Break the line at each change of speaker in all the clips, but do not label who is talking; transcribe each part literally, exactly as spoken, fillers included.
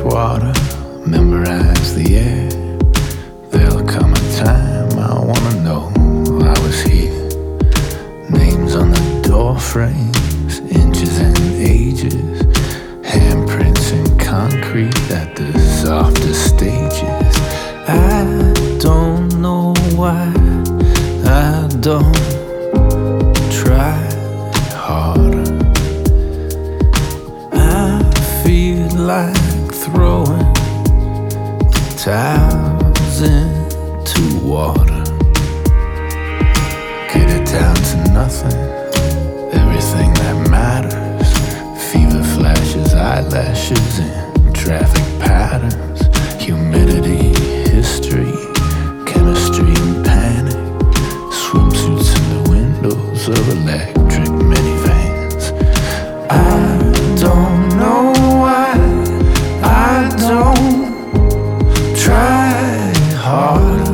bathwater, memorize the air. There'll come a time I wanna know I was here. Names on the door frames, inches and ages, handprints in concrete at the softest stages. I don't know why I don't try harder. I feel like throwing towels into water. Get it down to nothing, everything that matters. Fever flashes, eyelashes, and traffic patterns. Humidity, history, chemistry, and panic. Swimsuits in the windows of electric minivans. I don't know why I don't try harder.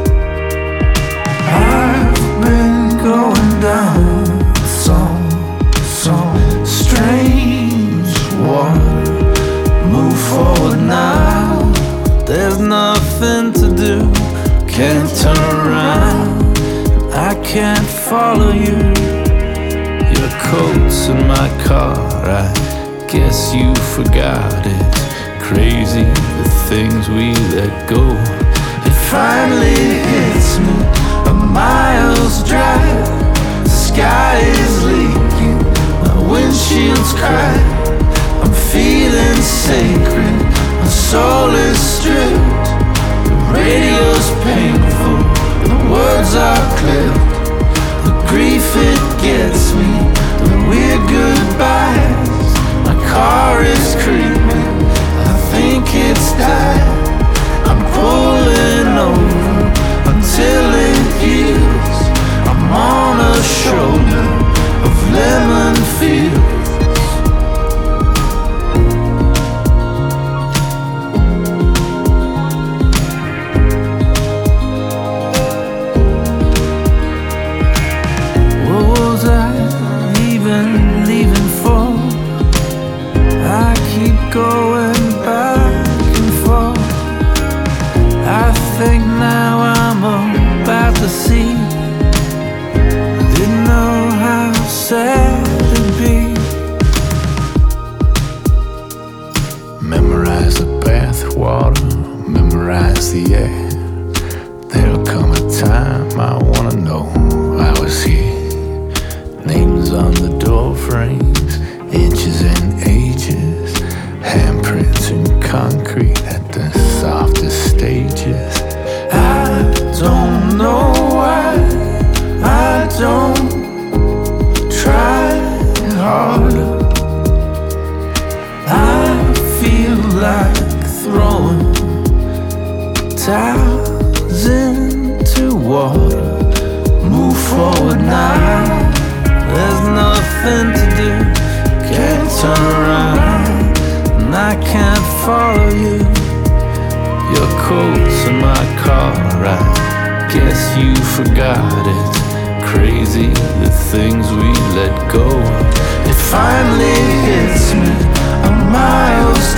I've been going down some, some strange water. Move forward now, there's nothing to do. Can't turn around, I can't follow you. Your coat's in my car, I guess you forgot. It's crazy the things we let go. It finally hits me, a mile's drive. The sky is leaking, my windshield's cracked. I'm feeling sacred, my soul is stripped. The radio's painful, the words are clipped. The grief it gets me, the weird goodbyes. My car is creeping, I think it's died. I'm pulling over until it heals. I'm on a shoulder of lemon fields. Going back and forth, I think now I'm about to see. Didn't know how sad it'd be. Memorize the bathwater, memorize the air. There'll come a time I wanna know I was here. Names on the door frames, inches and ages, handprints in concrete at the softest stages. I don't know why I don't try harder. I feel like throwing towels into water. Move forward now, there's nothing to do. Can't turn around, I can't follow you. Your coat's in my car, I guess you forgot. It's crazy the things we let go. It finally hits me, a mile's